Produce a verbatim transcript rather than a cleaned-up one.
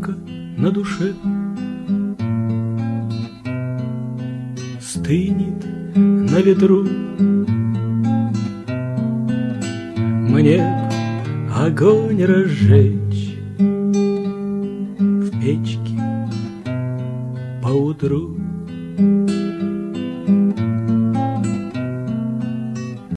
скука на душе. Стынет на ветру. Мне б огонь разжечь,